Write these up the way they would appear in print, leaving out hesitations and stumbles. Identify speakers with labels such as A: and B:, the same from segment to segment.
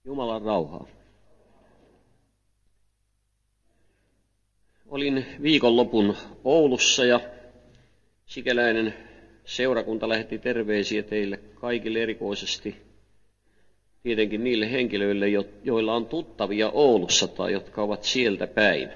A: Jumalan rauhaa. Olin viikonlopun Oulussa ja sikäläinen seurakunta lähetti terveisiä teille kaikille, erikoisesti tietenkin niille henkilöille, joilla on tuttavia Oulussa tai jotka ovat sieltä päin.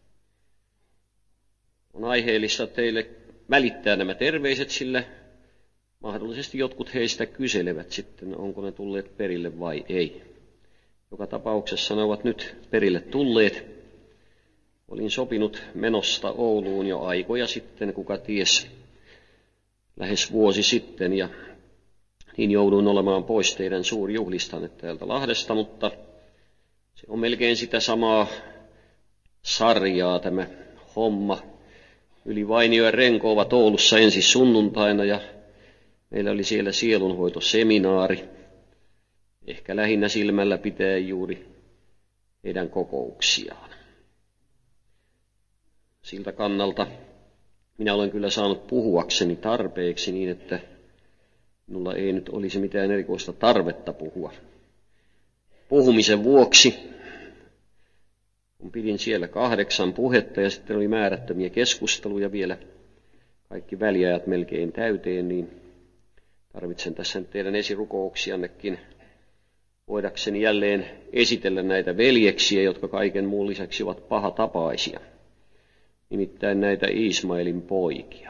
A: On aiheellista teille välittää nämä terveiset, sillä mahdollisesti jotkut heistä kyselevät sitten, onko ne tulleet perille vai ei. Joka tapauksessa ne ovat nyt perille tulleet. Olin sopinut menosta Ouluun jo aikoja sitten, kuka ties, lähes vuosi sitten, ja niin jouduin olemaan pois teidän suurjuhlistanne täältä Lahdesta, mutta se on melkein sitä samaa sarjaa tämä homma. Yli Vainio ja Renko ovat Oulussa ensi sunnuntaina ja meillä oli siellä sielunhoitoseminaari. Ehkä lähinnä silmällä pitää juuri heidän kokouksiaan. Siltä kannalta minä olen kyllä saanut puhuakseni tarpeeksi niin, että minulla ei nyt olisi mitään erikoista tarvetta puhua. Puhumisen vuoksi, kun pidin siellä 8 puhetta ja sitten oli määrättömiä keskusteluja vielä, kaikki väliajat melkein täyteen, niin tarvitsen tässä nyt teidän esirukouksiannekin voidakseni jälleen esitellä näitä veljeksiä, jotka kaiken muun lisäksi ovat pahatapaisia, nimittäin näitä Ismaelin poikia.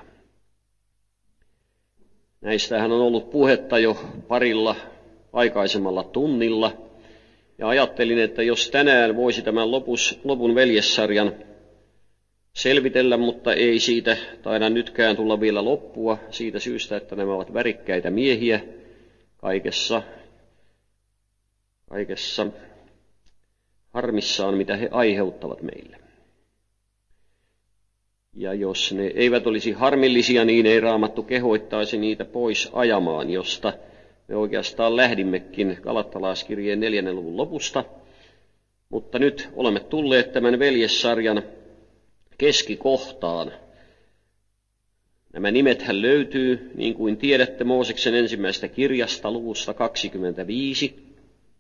A: Näistähän on ollut puhetta jo parilla aikaisemmalla tunnilla, ja ajattelin, että jos tänään voisi tämän lopun veljessarjan selvitellä, mutta ei siitä taida nytkään tulla vielä loppua, siitä syystä, että nämä ovat värikkäitä miehiä kaikessa harmissaan, mitä he aiheuttavat meille. Ja jos ne eivät olisi harmillisia, niin ei Raamattu kehoittaisi niitä pois ajamaan, josta me oikeastaan lähdimmekin Galattalaiskirjeen 4. luvun lopusta. Mutta nyt olemme tulleet tämän veljessarjan keskikohtaan. Nämä nimethän löytyy, niin kuin tiedätte, Mooseksen ensimmäisestä kirjasta luvusta 25.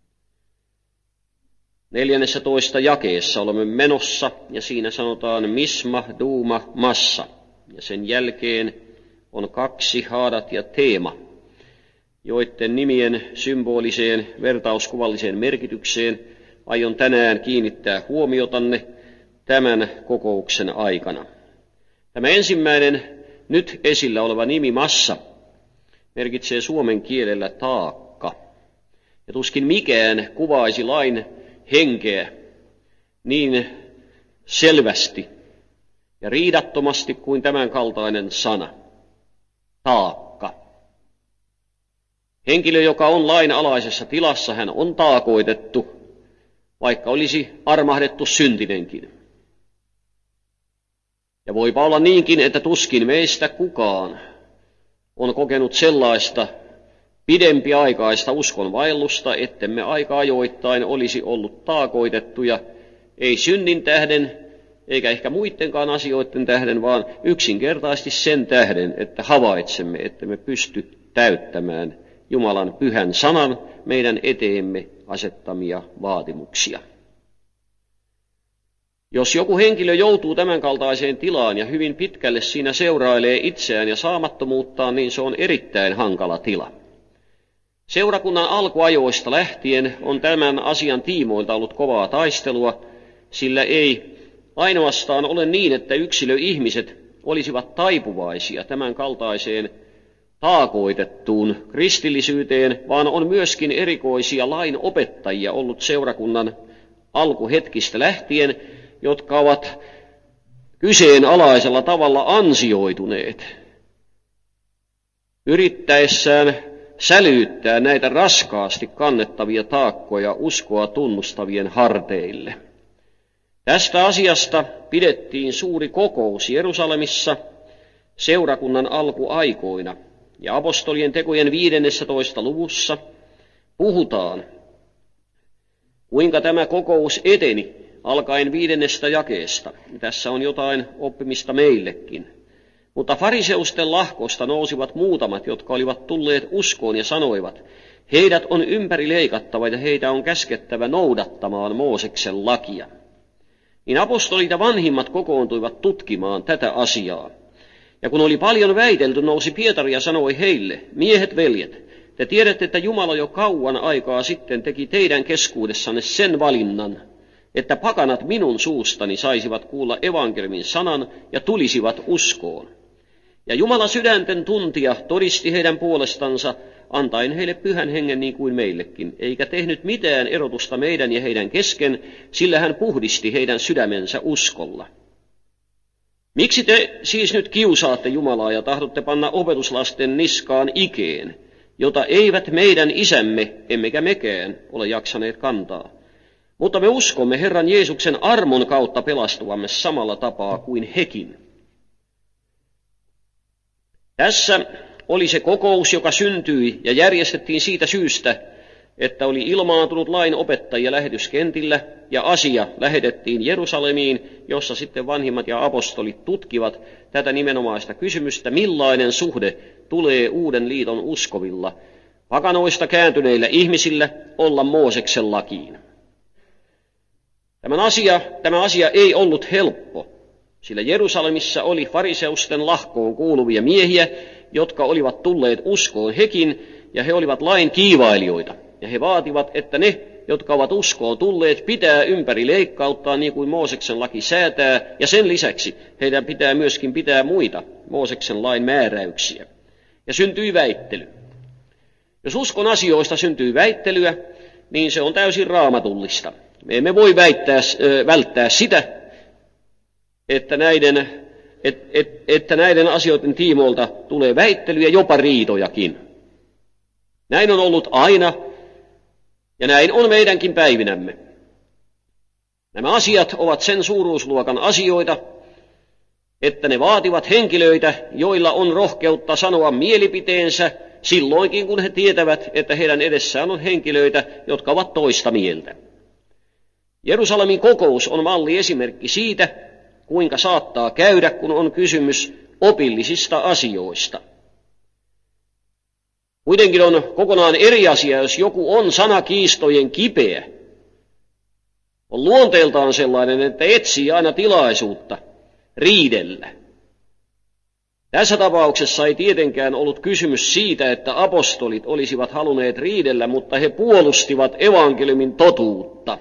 A: 14. jakeessa olemme menossa, ja siinä sanotaan Misma, Duuma, Massa. Ja sen jälkeen on 2 Haadat ja Teema, joiden nimien symboliseen vertauskuvalliseen merkitykseen aion tänään kiinnittää huomiotanne tämän kokouksen aikana. Tämä ensimmäinen nyt esillä oleva nimi Massa merkitsee suomen kielellä taakka. Ja tuskin mikään kuvaisi lain henkeä niin selvästi ja riidattomasti kuin tämän kaltainen sana, taakka. Henkilö, joka on lain alaisessa tilassa, hän on taakoitettu, vaikka olisi armahdettu syntinenkin. Ja voipa olla niinkin, että tuskin meistä kukaan on kokenut sellaista pidempiaikaista uskonvaellusta, ettemme aika ajoittain olisi ollut taakoitettuja, ei synnin tähden, eikä ehkä muidenkaan asioiden tähden, vaan yksinkertaisesti sen tähden, että havaitsemme, että me pysty täyttämään Jumalan pyhän sanan meidän eteemme asettamia vaatimuksia. Jos joku henkilö joutuu tämänkaltaiseen tilaan ja hyvin pitkälle siinä seurailee itseään ja saamattomuuttaan, niin se on erittäin hankala tila. Seurakunnan alkuajoista lähtien on tämän asian tiimoilta ollut kovaa taistelua, sillä ei ainoastaan ole niin, että yksilöihmiset olisivat taipuvaisia tämän kaltaiseen taakoitettuun kristillisyyteen, vaan on myöskin erikoisia lain opettajia ollut seurakunnan alkuhetkistä lähtien, jotka ovat kyseenalaisella tavalla ansioituneet yrittäessään sälyttää näitä raskaasti kannettavia taakkoja uskoa tunnustavien harteille. Tästä asiasta pidettiin suuri kokous Jerusalemissa seurakunnan alkuaikoina, ja apostolien tekojen 15. luvussa puhutaan, kuinka tämä kokous eteni alkaen 5. jakeesta. Tässä on jotain oppimista meillekin. Mutta fariseusten lahkosta nousivat muutamat, jotka olivat tulleet uskoon ja sanoivat, heidät on ympärileikattava ja heitä on käskettävä noudattamaan Mooseksen lakia. Niin apostolit ja vanhimmat kokoontuivat tutkimaan tätä asiaa. Ja kun oli paljon väitelty, nousi Pietari ja sanoi heille, miehet, veljet, te tiedätte, että Jumala jo kauan aikaa sitten teki teidän keskuudessanne sen valinnan, että pakanat minun suustani saisivat kuulla evankeliumin sanan ja tulisivat uskoon. Ja Jumala sydänten tuntija todisti heidän puolestansa, antaen heille pyhän hengen niin kuin meillekin, eikä tehnyt mitään erotusta meidän ja heidän kesken, sillä hän puhdisti heidän sydämensä uskolla. Miksi te siis nyt kiusaatte Jumalaa ja tahdotte panna opetuslasten niskaan ikeen, jota eivät meidän isämme, emmekä mekään, ole jaksaneet kantaa? Mutta me uskomme Herran Jeesuksen armon kautta pelastuvamme samalla tapaa kuin hekin. Tässä oli se kokous, joka syntyi ja järjestettiin siitä syystä, että oli ilmaantunut lain opettajia lähetyskentillä ja asia lähetettiin Jerusalemiin, jossa sitten vanhimmat ja apostolit tutkivat tätä nimenomaista kysymystä, millainen suhde tulee uuden liiton uskovilla, pakanoista kääntyneillä ihmisillä olla Mooseksen lakiin. Tämä asia ei ollut helppo, sillä Jerusalemissa oli fariseusten lahkoon kuuluvia miehiä, jotka olivat tulleet uskoon hekin, ja he olivat lain kiivailijoita. Ja he vaativat, että ne, jotka ovat uskoon tulleet, pitää ympäri leikkauttaa niin kuin Mooseksen laki säätää, ja sen lisäksi heidän pitää myöskin pitää muita Mooseksen lain määräyksiä. Ja syntyi väittely. Jos uskon asioista syntyy väittelyä, niin se on täysin raamatullista. Me emme voi välttää sitä, että näiden asioiden tiimoilta tulee väittelyjä, jopa riitojakin. Näin on ollut aina, ja näin on meidänkin päivinämme. Nämä asiat ovat sen suuruusluokan asioita, että ne vaativat henkilöitä, joilla on rohkeutta sanoa mielipiteensä silloinkin, kun he tietävät, että heidän edessään on henkilöitä, jotka ovat toista mieltä. Jerusalemin kokous on malliesimerkki siitä, kuinka saattaa käydä, kun on kysymys opillisista asioista. Kuitenkin on kokonaan eri asia, jos joku on sanakiistojen kipeä. On luonteeltaan sellainen, että etsii aina tilaisuutta riidellä. Tässä tapauksessa ei tietenkään ollut kysymys siitä, että apostolit olisivat halunneet riidellä, mutta he puolustivat evankeliumin totuutta.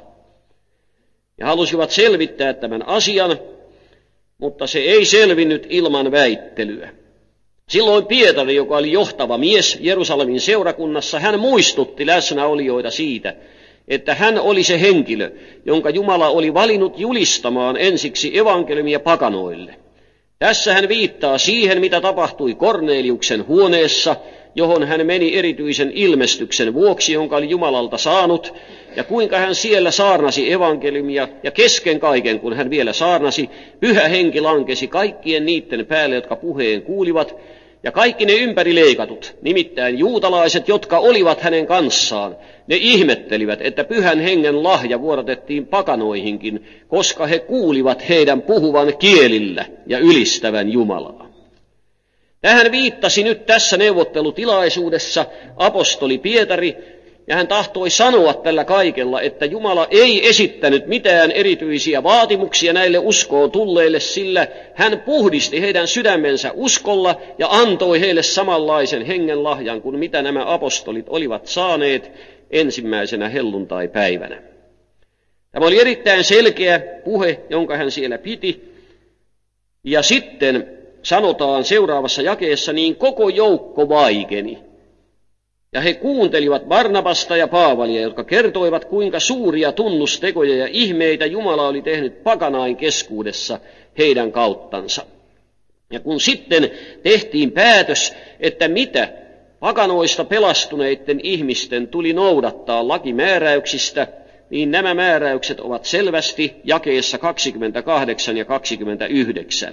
A: Ja halusivat selvittää tämän asian, mutta se ei selvinnyt ilman väittelyä. Silloin Pietari, joka oli johtava mies Jerusalemin seurakunnassa, hän muistutti läsnäolijoita siitä, että hän oli se henkilö, jonka Jumala oli valinnut julistamaan ensiksi evankeliumia pakanoille. Tässä hän viittaa siihen, mitä tapahtui Korneliuksen huoneessa, johon hän meni erityisen ilmestyksen vuoksi, jonka oli Jumalalta saanut, ja kuinka hän siellä saarnasi evankeliumia, ja kesken kaiken, kun hän vielä saarnasi, Pyhä Henki lankesi kaikkien niiden päälle, jotka puheen kuulivat, ja kaikki ne ympärileikatut, nimittäin juutalaiset, jotka olivat hänen kanssaan, ne ihmettelivät, että Pyhän Hengen lahja vuodatettiin pakanoihinkin, koska he kuulivat heidän puhuvan kielillä ja ylistävän Jumalaa. Tähän viittasi nyt tässä neuvottelutilaisuudessa apostoli Pietari, ja hän tahtoi sanoa tällä kaikella, että Jumala ei esittänyt mitään erityisiä vaatimuksia näille uskoon tulleille, sillä hän puhdisti heidän sydämensä uskolla ja antoi heille samanlaisen hengenlahjan kuin mitä nämä apostolit olivat saaneet ensimmäisenä helluntaipäivänä. Tämä oli erittäin selkeä puhe, jonka hän siellä piti, ja sitten sanotaan seuraavassa jakeessa, niin koko joukko vaikeni. Ja he kuuntelivat Barnabasta ja Paavalia, jotka kertoivat, kuinka suuria tunnustekoja ja ihmeitä Jumala oli tehnyt pakanain keskuudessa heidän kauttansa. Ja kun sitten tehtiin päätös, että mitä pakanoista pelastuneiden ihmisten tuli noudattaa lakimääräyksistä, niin nämä määräykset ovat selvästi jakeessa 28 ja 29.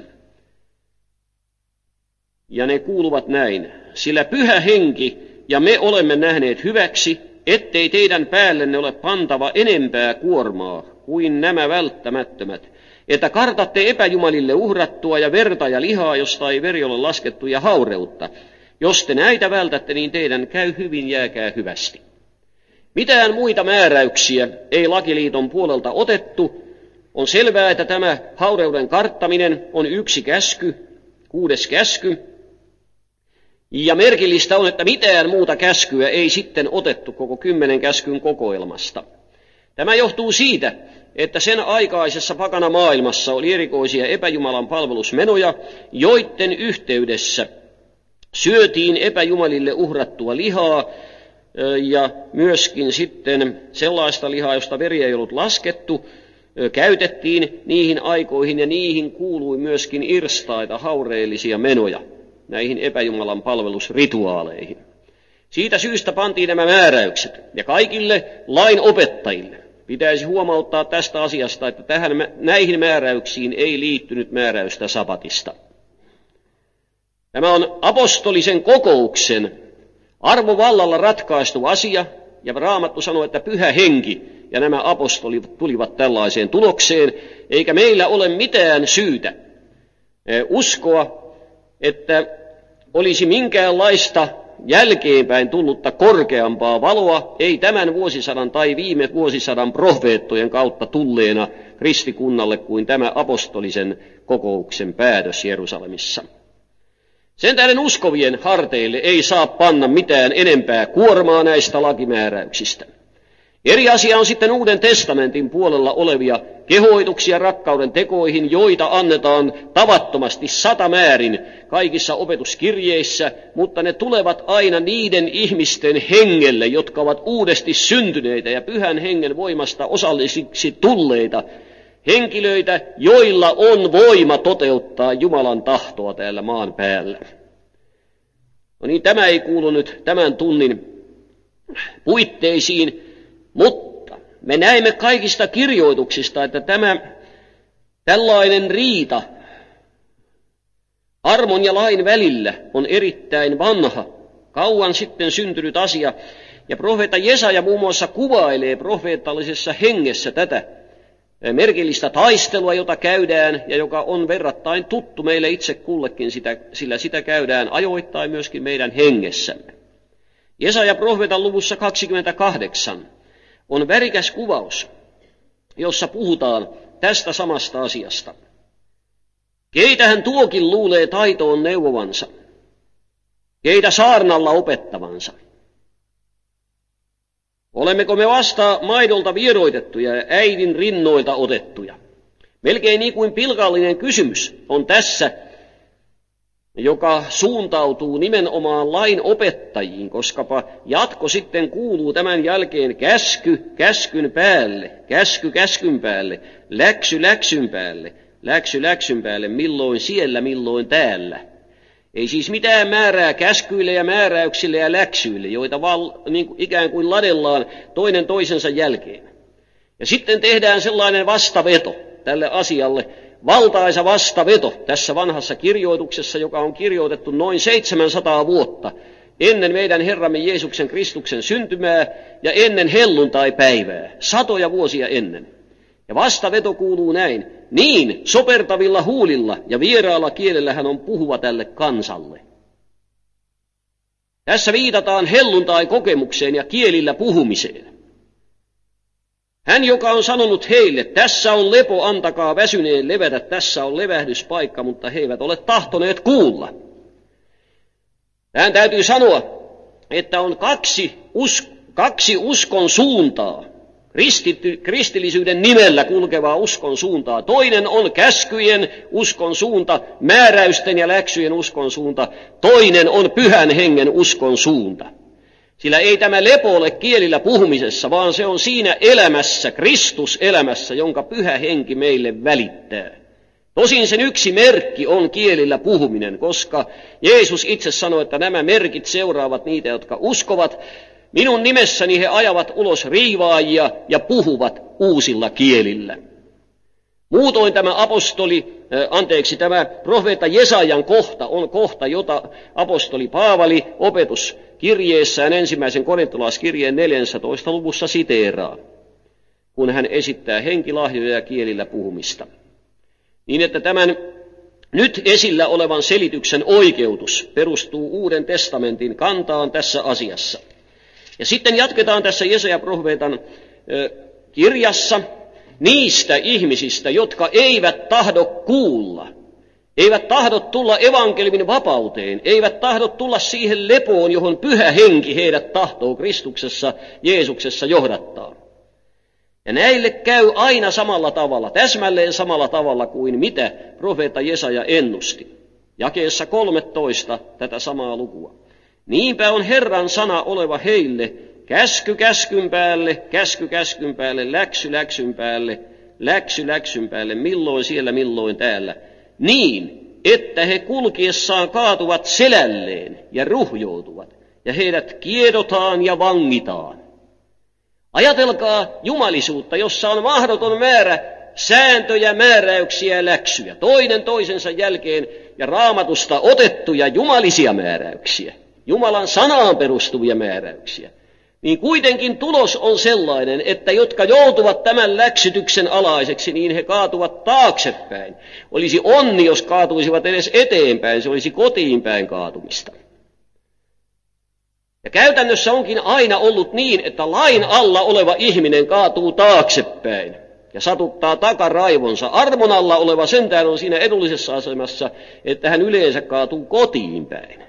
A: Ja ne kuuluvat näin, sillä Pyhä Henki ja me olemme nähneet hyväksi, ettei teidän päällenne ole pantava enempää kuormaa kuin nämä välttämättömät, että kartatte epäjumalille uhrattua ja verta ja lihaa, josta ei veri ole laskettu, ja haureutta. Jos te näitä vältätte, niin teidän käy hyvin, jääkää hyvästi. Mitään muita määräyksiä ei lakiliiton puolelta otettu. On selvää, että tämä haureuden karttaminen on yksi käsky, 6. käsky. Ja merkillistä on, että mitään muuta käskyä ei sitten otettu koko 10 käskyn kokoelmasta. Tämä johtuu siitä, että sen aikaisessa pakana maailmassa oli erikoisia epäjumalan palvelusmenoja, joiden yhteydessä syötiin epäjumalille uhrattua lihaa ja myöskin sitten sellaista lihaa, josta veri ei ollut laskettu, käytettiin niihin aikoihin ja niihin kuului myöskin irstaita haureellisia menoja näihin epäjumalan palvelusrituaaleihin. Siitä syystä pantiin nämä määräykset ja kaikille lain opettajille pitäisi huomauttaa tästä asiasta, että näihin määräyksiin ei liittynyt määräystä sabatista. Tämä on apostolisen kokouksen arvovallalla ratkaistu asia, ja Raamattu sanoo, että Pyhä Henki ja nämä apostolit tulivat tällaiseen tulokseen, eikä meillä ole mitään syytä uskoa, että olisi minkäänlaista jälkeenpäin tullutta korkeampaa valoa, ei tämän vuosisadan tai viime vuosisadan profeettojen kautta tulleena kristikunnalle kuin tämä apostolisen kokouksen päätös Jerusalemissa. Sen tähden uskovien harteille ei saa panna mitään enempää kuormaa näistä lakimääräyksistä. Eri asia on sitten Uuden testamentin puolella olevia kehoituksia rakkauden tekoihin, joita annetaan tavattomasti 100 määrin kaikissa opetuskirjeissä, mutta ne tulevat aina niiden ihmisten hengelle, jotka ovat uudesti syntyneitä ja Pyhän Hengen voimasta osallisiksi tulleita henkilöitä, joilla on voima toteuttaa Jumalan tahtoa täällä maan päällä. No niin, tämä ei kuulu nyt tämän tunnin puitteisiin, mutta me näemme kaikista kirjoituksista, että tällainen riita armon ja lain välillä on erittäin vanha, kauan sitten syntynyt asia, ja profeetta Jesaja muun muassa kuvailee profeetallisessa hengessä tätä merkillistä taistelua, jota käydään ja joka on verrattain tuttu meille itse kullekin, sillä sitä käydään ajoittain myöskin meidän hengessämme. Jesaja profeetan luvussa 28 on värikäs kuvaus, jossa puhutaan tästä samasta asiasta. Keitä hän tuokin luulee taitoon neuvovansa, keitä saarnalla opettavansa. Olemmeko me vasta maidolta vieroitettuja ja äidin rinnoilta otettuja? Melkein niin kuin pilkallinen kysymys on tässä, joka suuntautuu nimenomaan lain opettajiin, koskapa jatko sitten kuuluu tämän jälkeen käsky käskyn päälle, käsky käskyn päälle, läksy läksyn päälle, läksy läksyn päälle, milloin siellä, milloin täällä. Ei siis mitään määrää käskyille ja määräyksille ja läksyille, joita niin ikään kuin ladellaan toinen toisensa jälkeen. Ja sitten tehdään sellainen vastaveto tälle asialle, valtaisa vastaveto tässä vanhassa kirjoituksessa, joka on kirjoitettu noin 700 vuotta ennen meidän Herramme Jeesuksen Kristuksen syntymää ja ennen helluntaipäivää, satoja vuosia ennen. Ja vastaveto kuuluu näin: niin sopertavilla huulilla ja vieraalla kielellä hän on puhuva tälle kansalle. Tässä viitataan helluntai-kokemukseen ja kielillä puhumiseen. Hän, joka on sanonut heille, tässä on lepo, antakaa väsyneen levätä, tässä on levähdyspaikka, mutta he eivät ole tahtoneet kuulla. Tähän täytyy sanoa, että on kaksi uskon suuntaa, kristillisyyden nimellä kulkevaa uskon suuntaa. Toinen on käskyjen uskon suunta, määräysten ja läksyjen uskon suunta. Toinen on Pyhän Hengen uskon suunta. Sillä ei tämä lepo ole kielillä puhumisessa, vaan se on siinä elämässä, Kristuselämässä, jonka Pyhä Henki meille välittää. Tosin sen yksi merkki on kielillä puhuminen, koska Jeesus itse sanoi, että nämä merkit seuraavat niitä, jotka uskovat. Minun nimessäni he ajavat ulos riivaajia ja puhuvat uusilla kielillä. Muutoin tämä tämä profeetta Jesajan kohta on kohta, jota apostoli Paavali opetuskirjeessään 1. korintolaiskirjeen 14. luvussa siteeraa, kun hän esittää henkilahjoja ja kielillä puhumista. Niin että tämän nyt esillä olevan selityksen oikeutus perustuu Uuden testamentin kantaan tässä asiassa. Ja sitten jatketaan tässä Jesaja-profeetan kirjassa niistä ihmisistä, jotka eivät tahdo kuulla, eivät tahdo tulla evankeliumin vapauteen, eivät tahdo tulla siihen lepoon, johon Pyhä Henki heidät tahtoo Kristuksessa, Jeesuksessa johdattaa. Ja näille käy aina samalla tavalla, täsmälleen samalla tavalla kuin mitä profeetta Jesaja ennusti. Jakeessa 13 tätä samaa lukua. Niinpä on Herran sana oleva heille, käsky käskyn päälle, käsky käskyn päälle, läksy läksyn päälle, läksy läksyn päälle, milloin siellä, milloin täällä. Niin, että he kulkiessaan kaatuvat selälleen ja ruhjoutuvat, ja heidät kiedotaan ja vangitaan. Ajatelkaa jumalisuutta, jossa on mahdoton määrä sääntöjä, määräyksiä ja läksyjä, toinen toisensa jälkeen, ja Raamatusta otettuja jumalisia määräyksiä, Jumalan sanaan perustuvia määräyksiä. Niin kuitenkin tulos on sellainen, että jotka joutuvat tämän läksytyksen alaiseksi, niin he kaatuvat taaksepäin. Olisi onni, jos kaatuisivat edes eteenpäin, se olisi kotiin päin kaatumista. Ja käytännössä onkin aina ollut niin, että lain alla oleva ihminen kaatuu taaksepäin ja satuttaa takaraivonsa. Armon alla oleva sentään on siinä edullisessa asemassa, että hän yleensä kaatuu kotiin päin.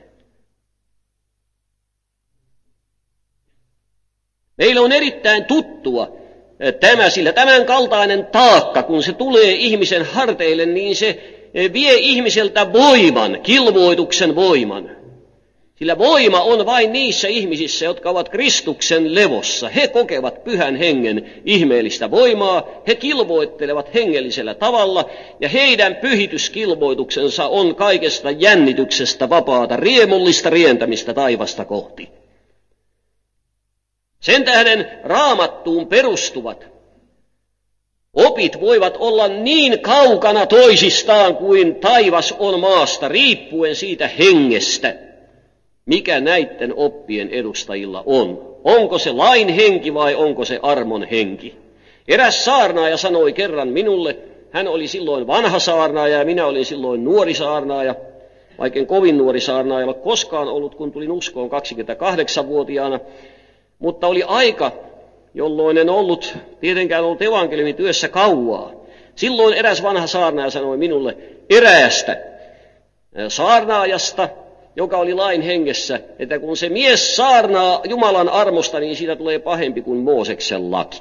A: Meillä on erittäin tuttua tämä, sillä tämän kaltainen taakka, kun se tulee ihmisen harteille, niin se vie ihmiseltä voiman, kilvoituksen voiman. Sillä voima on vain niissä ihmisissä, jotka ovat Kristuksen levossa. He kokevat Pyhän Hengen ihmeellistä voimaa, he kilvoittelevat hengellisellä tavalla, ja heidän pyhityskilvoituksensa on kaikesta jännityksestä vapaata, riemullista rientämistä taivasta kohti. Sen tähden Raamattuun perustuvat opit voivat olla niin kaukana toisistaan kuin taivas on maasta, riippuen siitä hengestä, mikä näiden oppien edustajilla on. Onko se lain henki vai onko se armon henki? Eräs saarnaaja sanoi kerran minulle, hän oli silloin vanha saarnaaja ja minä olin silloin nuori saarnaaja, vaikka kovin nuori saarnaaja ei ole koskaan ollut, kun tulin uskoon 28-vuotiaana, mutta oli aika, jolloin en ollut tietenkään ollut evankeliumin työssä kauaa. Silloin eräs vanha saarnaaja sanoi minulle eräästä saarnaajasta, joka oli lain hengessä, että kun se mies saarnaa Jumalan armosta, niin siitä tulee pahempi kuin Mooseksen laki.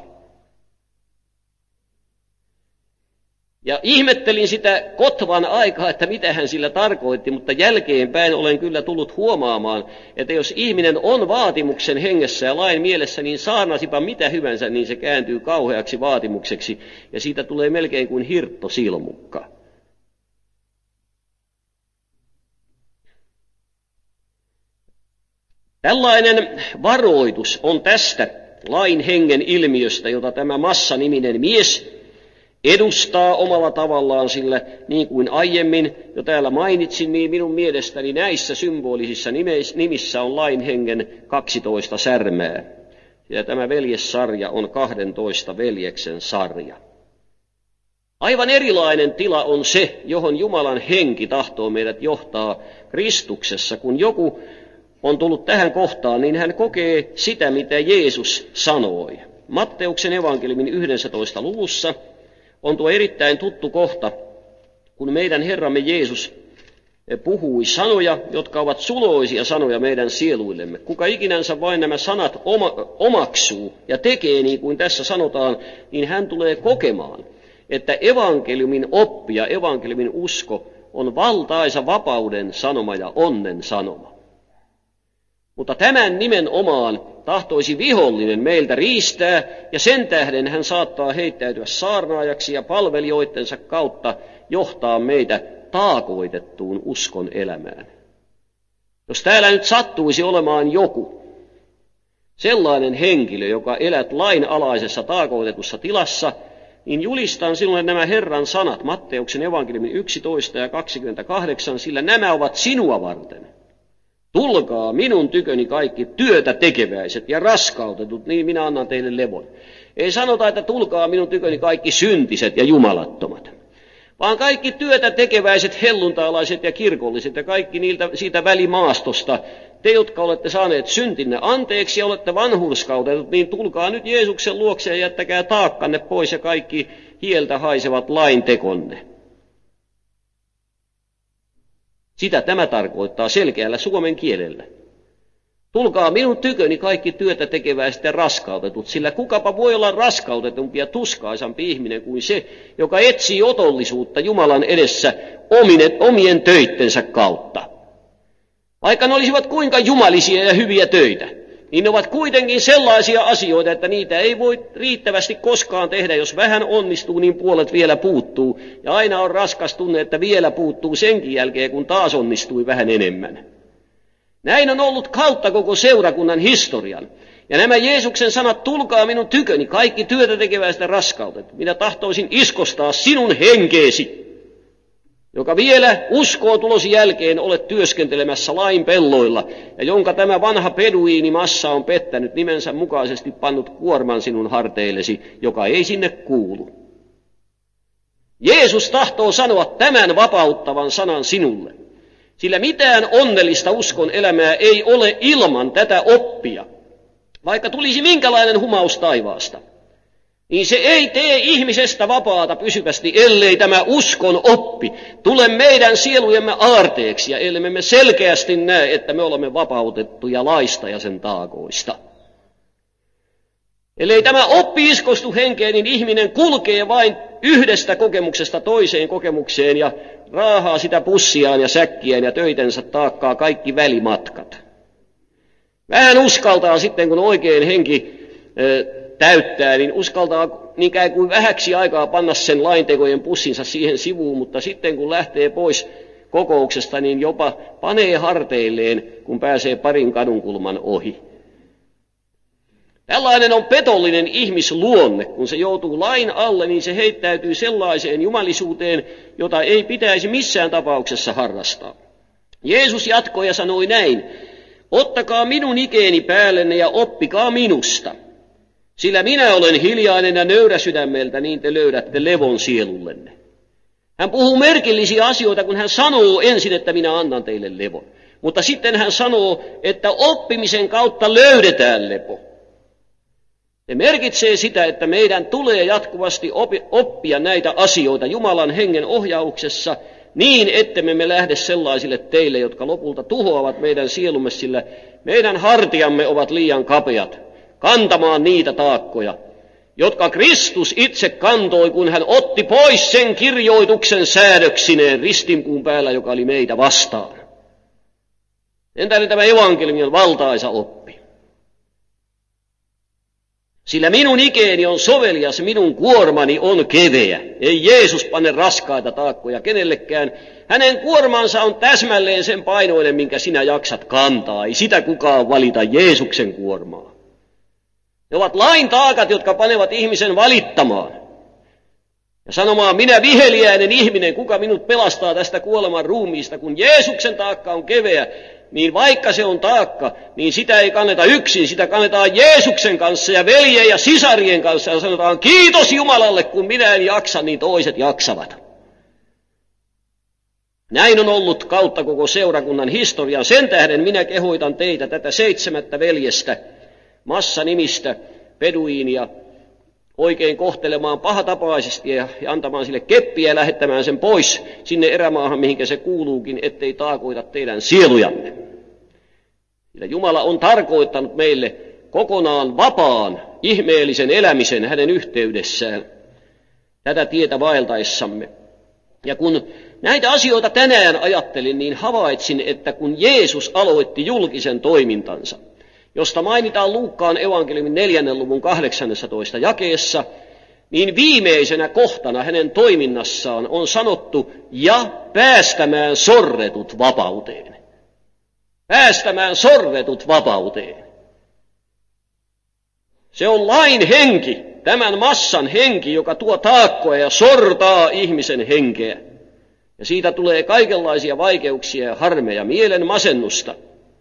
A: Ja ihmettelin sitä kotvan aikaa, että mitä hän sillä tarkoitti, mutta jälkeenpäin olen kyllä tullut huomaamaan, että jos ihminen on vaatimuksen hengessä ja lain mielessä, niin saarnasipa mitä hyvänsä, niin se kääntyy kauheaksi vaatimukseksi ja siitä tulee melkein kuin hirttosilmukka. Tällainen varoitus on tästä lain hengen ilmiöstä, jota tämä Massa-niminen mies edustaa omalla tavallaan, sillä niin kuin aiemmin jo täällä mainitsin, niin minun mielestäni näissä symbolisissa nimissä on lain hengen 12 särmää. Ja tämä veljessarja on 12 veljeksen sarja. Aivan erilainen tila on se, johon Jumalan henki tahtoo meidät johtaa Kristuksessa. Kun joku on tullut tähän kohtaan, niin hän kokee sitä, mitä Jeesus sanoi. Matteuksen evankeliumin 11. luvussa on tuo erittäin tuttu kohta, kun meidän Herramme Jeesus puhui sanoja, jotka ovat suloisia sanoja meidän sieluillemme. Kuka ikinänsä vain nämä sanat omaksuu ja tekee niin kuin tässä sanotaan, niin hän tulee kokemaan, että evankeliumin oppi ja evankeliumin usko on valtaisa vapauden sanoma ja onnen sanoma. Mutta tämän nimenomaan tahtoisi vihollinen meiltä riistää, ja sen tähden hän saattaa heittäytyä saarnaajaksi ja palvelijoittensa kautta johtaa meitä taakoitettuun uskon elämään. Jos täällä nyt sattuisi olemaan joku sellainen henkilö, joka elät lainalaisessa taakoitetussa tilassa, niin julistan sinulle nämä Herran sanat Matteuksen evankeliumin 11 ja 28, sillä nämä ovat sinua varten. Tulkaa minun tyköni kaikki työtä tekeväiset ja raskautetut, niin minä annan teille levon. Ei sanota, että tulkaa minun tyköni kaikki syntiset ja jumalattomat, vaan kaikki työtä tekeväiset helluntaalaiset ja kirkolliset ja kaikki siitä välimaastosta, te, jotka olette saaneet syntinne anteeksi ja olette vanhurskautetut, niin tulkaa nyt Jeesuksen luokse ja jättäkää taakkanne pois ja kaikki hieltä haisevat laintekonne. Sitä tämä tarkoittaa selkeällä suomen kielellä. Tulkaa minun tyköni kaikki työtä tekeväiset ja raskautetut, sillä kukapa voi olla raskautetumpi ja tuskaisampi ihminen kuin se, joka etsii otollisuutta Jumalan edessä omien töittensä kautta. Vaikka ne olisivat kuinka jumalisia ja hyviä töitä, niin ne ovat kuitenkin sellaisia asioita, että niitä ei voi riittävästi koskaan tehdä. Jos vähän onnistuu, niin puolet vielä puuttuu. Ja aina on raskas tunne, että vielä puuttuu senkin jälkeen, kun taas onnistui vähän enemmän. Näin on ollut kautta koko seurakunnan historian. Ja nämä Jeesuksen sanat, tulkaa minun tyköni, kaikki työtä tekeväistä raskautet. Minä tahtoisin iskostaa sinun henkeesi, joka vielä uskoo tulosi jälkeen olet työskentelemässä lain pelloilla, ja jonka tämä vanha peduiinimassa on pettänyt nimensä mukaisesti pannut kuorman sinun harteillesi, joka ei sinne kuulu. Jeesus tahtoo sanoa tämän vapauttavan sanan sinulle, sillä mitään onnellista uskon elämää ei ole ilman tätä oppia. Vaikka tulisi minkälainen humaus taivaasta, niin se ei tee ihmisestä vapaata pysyvästi, ellei tämä uskon oppi tule meidän sielujemme aarteeksi, ja ellei me selkeästi näe, että me olemme vapautettuja laista ja sen taakoista. Ellei tämä oppi iskostu henkeen, niin ihminen kulkee vain yhdestä kokemuksesta toiseen kokemukseen ja raahaa sitä pussiaan ja säkkiään ja töitensä taakkaa kaikki välimatkat. Vähän uskaltaa sitten, kun oikein henki täyttää, niin uskaltaa ikään kuin vähäksi aikaa panna sen laintekojen pussinsa siihen sivuun, mutta sitten kun lähtee pois kokouksesta, niin jopa panee harteilleen, kun pääsee parin kadunkulman ohi. Tällainen on petollinen ihmisluonne. Kun se joutuu lain alle, niin se heittäytyy sellaiseen jumalisuuteen, jota ei pitäisi missään tapauksessa harrastaa. Jeesus jatkoi ja sanoi näin, ottakaa minun ikeeni päällenne ja oppikaa minusta. Sillä minä olen hiljainen ja nöyrä sydämeltä, niin te löydätte levon sielullenne. Hän puhuu merkillisiä asioita, kun hän sanoo ensin, että minä annan teille levon. Mutta sitten hän sanoo, että oppimisen kautta löydetään lepo. Se merkitsee sitä, että meidän tulee jatkuvasti oppia näitä asioita Jumalan hengen ohjauksessa niin, ettemme me lähde sellaisille teille, jotka lopulta tuhoavat meidän sielumme, sillä meidän hartiamme ovat liian kapeat kantamaan niitä taakkoja, jotka Kristus itse kantoi, kun hän otti pois sen kirjoituksen säädöksineen ristinpuun päällä, joka oli meitä vastaan. Entä tämä evankeliumi on valtaisa oppi? Sillä minun ikeeni on sovelias, minun kuormani on keveä. Ei Jeesus pane raskaita taakkoja kenellekään. Hänen kuormansa on täsmälleen sen painoinen, minkä sinä jaksat kantaa. Ei sitä kukaan valita Jeesuksen kuormaa. Ne ovat lain taakat, jotka panevat ihmisen valittamaan ja sanomaan, minä viheliäinen ihminen, kuka minut pelastaa tästä kuoleman ruumiista. Kun Jeesuksen taakka on keveä, niin vaikka se on taakka, niin sitä ei kanneta yksin, sitä kannetaan Jeesuksen kanssa ja veljen ja sisarien kanssa ja sanotaan, kiitos Jumalalle, kun minä en jaksa, niin toiset jaksavat. Näin on ollut kautta koko seurakunnan historian. Sen tähden minä kehoitan teitä tätä 7 veljestä, Massa-nimistä peduiinia, oikein kohtelemaan pahatapaisesti ja antamaan sille keppiä ja lähettämään sen pois sinne erämaahan, mihinkä se kuuluukin, ettei taakoita teidän sielujanne. Sillä Jumala on tarkoittanut meille kokonaan vapaan, ihmeellisen elämisen hänen yhteydessään tätä tietä vaeltaessamme. Ja kun näitä asioita tänään ajattelin, niin havaitsin, että kun Jeesus aloitti julkisen toimintansa, josta mainitaan Luukkaan evankeliumin 4. luvun 18. jakeessa, niin viimeisenä kohtana hänen toiminnassaan on sanottu, ja päästämään sorretut vapauteen. Päästämään sorretut vapauteen. Se on lain henki, tämän massan henki, joka tuo taakkoja ja sortaa ihmisen henkeä. Ja siitä tulee kaikenlaisia vaikeuksia ja harmeja, mielen masennusta.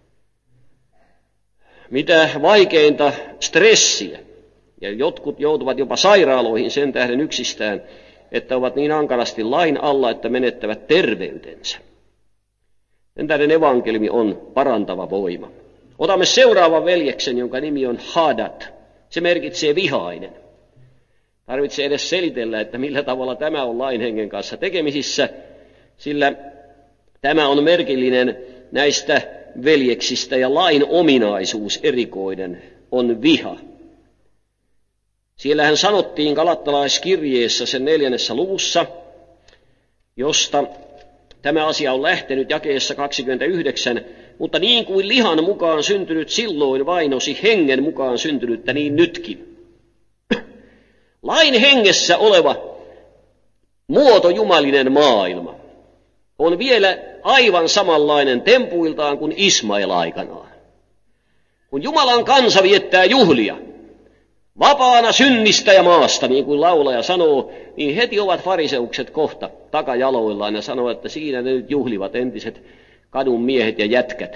A: Mitä vaikeinta stressiä, ja jotkut joutuvat jopa sairaaloihin sen tähden yksistään, että ovat niin ankarasti lain alla, että menettävät terveytensä. Sen tähden evankeliumi on parantava voima. Otamme seuraavan veljeksen, jonka nimi on Hadat. Se merkitsee vihainen. Tarvitsee edes selitellä, että millä tavalla tämä on lain hengen kanssa tekemisissä, sillä tämä on merkillinen näistä veljeksistä ja lain ominaisuus erikoinen on viha. Siellähän sanottiin galattalaiskirjeessä sen 4. luvussa, josta tämä asia on lähtenyt jakeessa 29, mutta niin kuin lihan mukaan syntynyt silloin vainosi hengen mukaan syntynyttä, niin nytkin. Lain hengessä oleva muotojumalinen maailma on vielä aivan samanlainen tempuiltaan kuin Ismael aikanaan. Kun Jumalan kansa viettää juhlia, vapaana synnistä ja maasta, niin kuin laulaja sanoo, niin heti ovat fariseukset kohta takajaloillaan ja sanoo, että siinä ne nyt juhlivat entiset kadun miehet ja jätkät.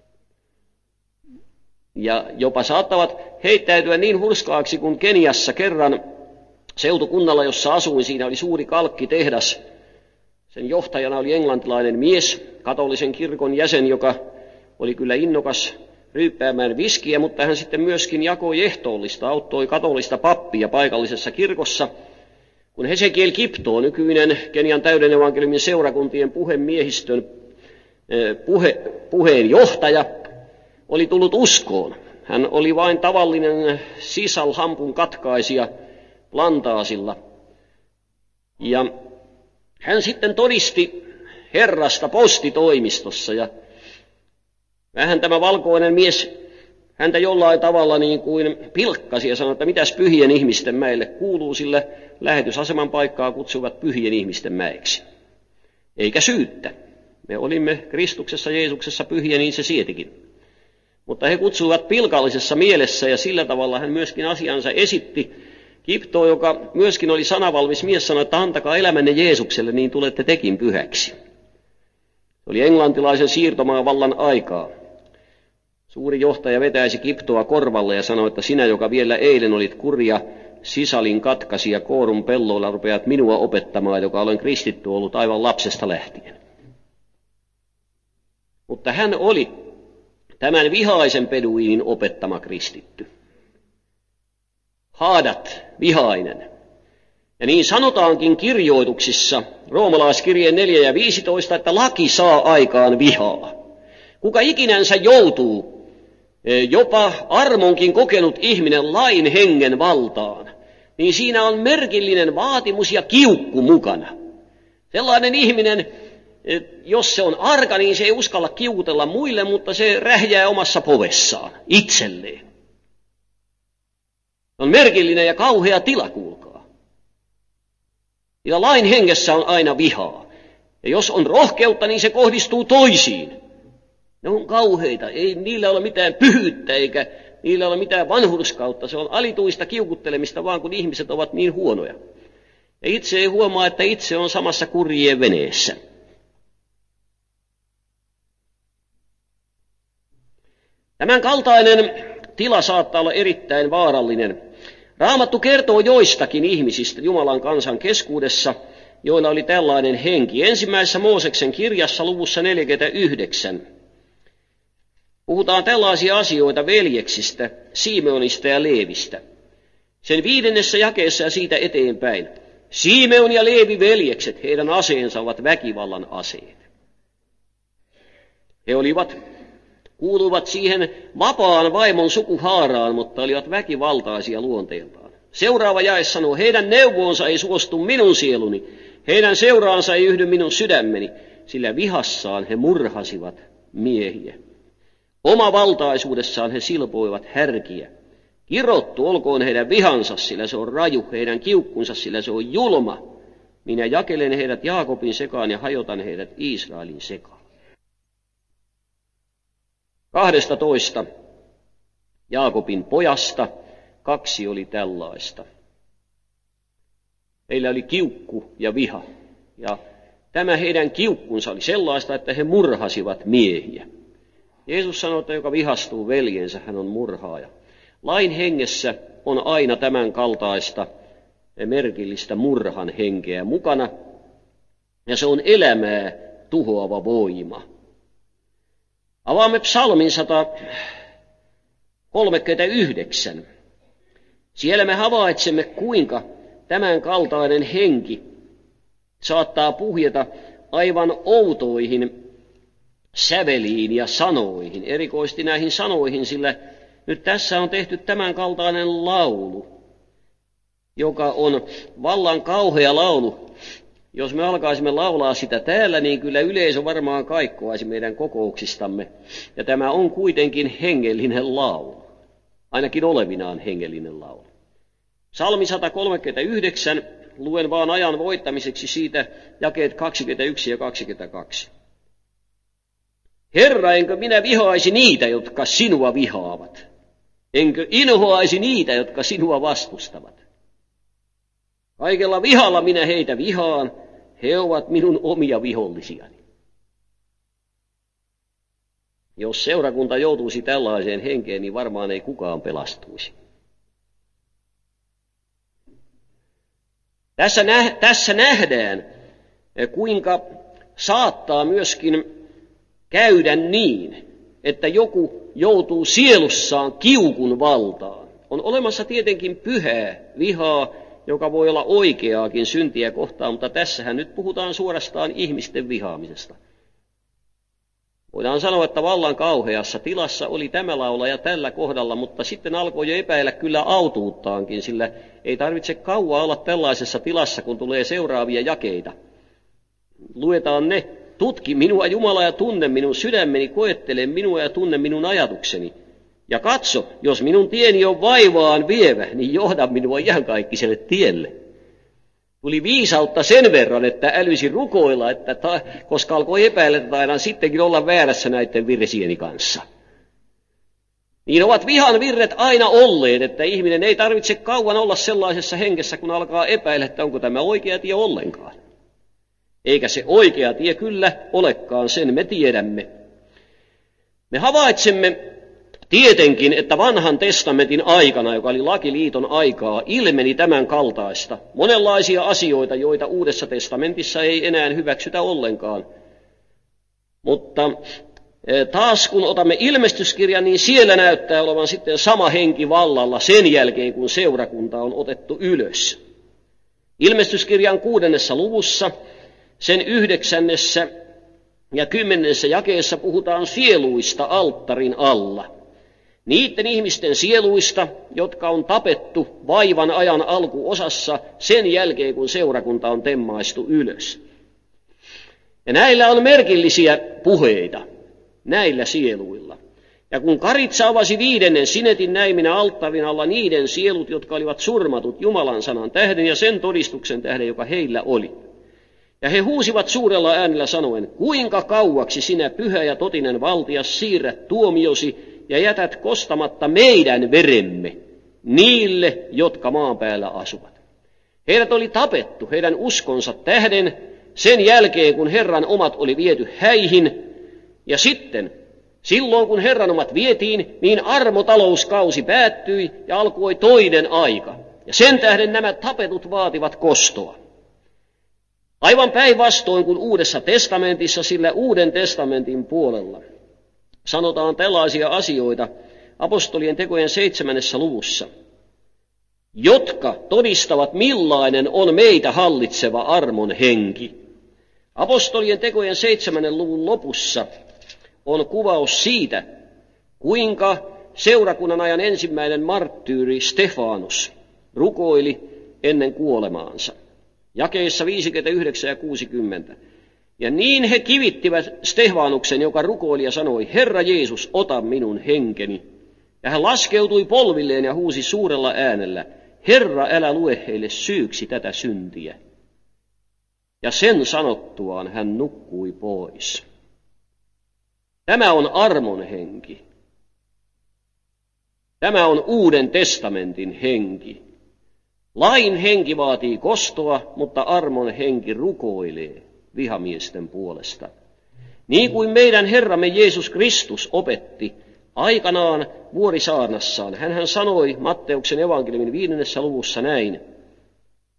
A: Ja jopa saattavat heittäytyä niin hurskaaksi, kun Keniassa kerran seutukunnalla, jossa asuin, siinä oli suuri kalkkitehdas. Sen johtajana oli englantilainen mies, katolisen kirkon jäsen, joka oli kyllä innokas ryyppäämään viskiä, mutta hän sitten myöskin jakoi ehtoollista, auttoi katolista pappia paikallisessa kirkossa. Kun Hesekiel Kiptoo, nykyinen Kenian täyden evankeliumin seurakuntien puhemiehistön puheenjohtaja, oli tullut uskoon. Hän oli vain tavallinen sisal-hampun katkaisija plantaasilla. Ja hän sitten todisti Herrasta postitoimistossa ja vähän tämä valkoinen mies häntä jollain tavalla niin kuin pilkkasi ja sanoi, että mitäs Pyhien ihmisten mäelle kuuluu, sillä lähetysaseman paikkaa kutsuvat Pyhien ihmisten mäeksi. Eikä syyttä. Me olimme Kristuksessa Jeesuksessa pyhiä, niin se sietikin. Mutta he kutsuivat pilkallisessa mielessä ja sillä tavalla hän myöskin asiansa esitti. Kiptoo, joka myöskin oli sanavalmis mies, sanoi, että antakaa elämänne Jeesukselle, niin tulette tekin pyhäksi. Se oli englantilaisen siirtomaan vallan aikaa. Suuri johtaja vetäisi Kiptoa korvalle ja sanoi, että sinä, joka vielä eilen olit kurja sisalin katkasi ja koorun pelloilla, rupeat minua opettamaan, joka olen kristitty ollut aivan lapsesta lähtien. Mutta hän oli tämän vihaisen peduiinin opettama kristitty. Hadat, vihainen. Ja niin sanotaankin kirjoituksissa, roomalaiskirjeen 4 ja 15, että laki saa aikaan vihaa. Kuka ikinänsä joutuu, jopa armonkin kokenut ihminen lain hengen valtaan, niin siinä on merkillinen vaatimus ja kiukku mukana. Sellainen ihminen, jos se on arka, niin se ei uskalla kiukutella muille, mutta se rähjää omassa povessaan itselleen. Se on merkillinen ja kauhea tila, kuulkaa. Ja lain hengessä on aina vihaa. Ja jos on rohkeutta, niin se kohdistuu toisiin. Ne on kauheita, ei niillä ole mitään pyhyyttä eikä niillä ole mitään vanhurskautta. Se on alituista kiukuttelemista vaan, kun ihmiset ovat niin huonoja. Ja itse ei huomaa, että itse on samassa kurjien veneessä. Tämän kaltainen tila saattaa olla erittäin vaarallinen. Raamattu kertoo joistakin ihmisistä Jumalan kansan keskuudessa, joilla oli tällainen henki. Ensimmäisessä Mooseksen kirjassa luvussa 49 puhutaan tällaisia asioita veljeksistä, Simeonista ja Leevistä. Sen 5. jakeessa ja siitä eteenpäin. Simeon ja Leevi veljekset, heidän aseensa ovat väkivallan aseet. He kuuluivat siihen vapaan vaimon sukuhaaraan, mutta olivat väkivaltaisia luonteeltaan. Seuraava jae sanoo, heidän neuvonsa ei suostu minun sieluni, heidän seuraansa ei yhdy minun sydämeni, sillä vihassaan he murhasivat miehiä. Omavaltaisuudessaan he silpoivat härkiä. Kirottu olkoon heidän vihansa, sillä se on raju, heidän kiukkunsa, sillä se on julma. Minä jakelen heidät Jaakobin sekaan ja hajotan heidät Israelin sekaan. 12 Jaakobin pojasta 2 oli tällaista. Heillä oli kiukku ja viha. Ja tämä heidän kiukkunsa oli sellaista, että he murhasivat miehiä. Jeesus sanoi, että joka vihastuu veljensä, hän on murhaaja. Lain hengessä on aina tämän kaltaista merkillistä murhan henkeä mukana, ja se on elämää tuhoava voima. Avaamme psalmin 139. Siellä me havaitsemme, kuinka tämän kaltainen henki saattaa puhjeta aivan outoihin säveliin ja sanoihin, erikoisesti näihin sanoihin, sillä nyt tässä on tehty tämän kaltainen laulu, joka on vallan kauhea laulu. Jos me alkaisimme laulaa sitä täällä, niin kyllä yleisö varmaan kaikkoaisi meidän kokouksistamme. Ja tämä on kuitenkin hengellinen laulu, ainakin olevinaan hengellinen laulu. Psalmi 139, luen vaan ajan voittamiseksi siitä jakeet 21 ja 22. Herra, enkö minä vihaisi niitä, jotka sinua vihaavat? Enkö inhoaisi niitä, jotka sinua vastustavat? Kaikella vihalla minä heitä vihaan, he ovat minun omia vihollisiani. Jos seurakunta joutuisi tällaiseen henkeen, niin varmaan ei kukaan pelastuisi. Tässä nähdään, kuinka saattaa myöskin käydä niin, että joku joutuu sielussaan kiukun valtaan. On olemassa tietenkin pyhää vihaa, joka voi olla oikeaakin syntiä kohtaan, mutta tässähän nyt puhutaan suorastaan ihmisten vihaamisesta. Voidaan sanoa, että vallan kauheassa tilassa oli tämä laulaja tällä kohdalla, mutta sitten alkoi jo epäillä kyllä autuuttaankin, sillä ei tarvitse kauan olla tällaisessa tilassa, kun tulee seuraavia jakeita. Luetaan ne. Tutki minua, Jumala, ja tunne minun sydämeni, koettele minua ja tunne minun ajatukseni. Ja katso, jos minun tieni on vaivaan vievä, niin johda minua iankaikkiselle tielle. Tuli viisautta sen verran, että älysi rukoilla, koska alkoi epäillä, että taidan sittenkin olla väärässä näiden virsieni kanssa. Niin ovat vihan virret aina olleet, että ihminen ei tarvitse kauan olla sellaisessa hengessä, kun alkaa epäillä, että onko tämä oikea tie ollenkaan. Eikä se oikea tie kyllä olekaan, sen me tiedämme. Me havaitsemme tietenkin, että vanhan testamentin aikana, joka oli lakiliiton aikaa, ilmeni tämän kaltaista. Monenlaisia asioita, joita Uudessa testamentissa ei enää hyväksytä ollenkaan. Mutta taas kun otamme ilmestyskirjan, niin siellä näyttää olevan sitten sama henki vallalla sen jälkeen, kun seurakunta on otettu ylös. Ilmestyskirjan 6. luvussa, sen 9. ja 10. jakeessa puhutaan sieluista alttarin alla. Niiden ihmisten sieluista, jotka on tapettu vaivan ajan alkuosassa sen jälkeen, kun seurakunta on temmaistu ylös. Ja näillä on merkillisiä puheita, näillä sieluilla. Ja kun Karitsa avasi 5. sinetin, näin minä alttarin alla niiden sielut, jotka olivat surmatut Jumalan sanan tähden ja sen todistuksen tähden, joka heillä oli. Ja he huusivat suurella äänellä sanoen, kuinka kauaksi sinä pyhä ja totinen valtias siirrät tuomiosi ja jätät kostamatta meidän veremme niille, jotka maan päällä asuvat. Heidät oli tapettu heidän uskonsa tähden sen jälkeen, kun Herran omat oli viety häihin. Ja sitten, silloin kun Herran omat vietiin, niin armotalouskausi päättyi ja alkoi toinen aika. Ja sen tähden nämä tapetut vaativat kostoa. Aivan päinvastoin kuin Uudessa testamentissa, sillä Uuden testamentin puolella sanotaan tällaisia asioita apostolien tekojen 7. luvussa, jotka todistavat, millainen on meitä hallitseva armon henki. Apostolien tekojen 7. luvun lopussa on kuvaus siitä, kuinka seurakunnan ajan ensimmäinen marttyyri Stefanus rukoili ennen kuolemaansa. Jakeissa 59 ja 60. Ja niin he kivittivät Stefanuksen, joka rukoili ja sanoi, Herra Jeesus, ota minun henkeni. Ja hän laskeutui polvilleen ja huusi suurella äänellä, Herra, älä lue heille syyksi tätä syntiä. Ja sen sanottuaan hän nukkui pois. Tämä on armon henki. Tämä on Uuden testamentin henki. Lain henki vaatii kostoa, mutta armon henki rukoilee vihamiesten puolesta. Niin kuin meidän Herramme Jeesus Kristus opetti aikanaan vuorisaarnassaan. Hänhän sanoi Matteuksen evankeliumin 5. luvussa näin.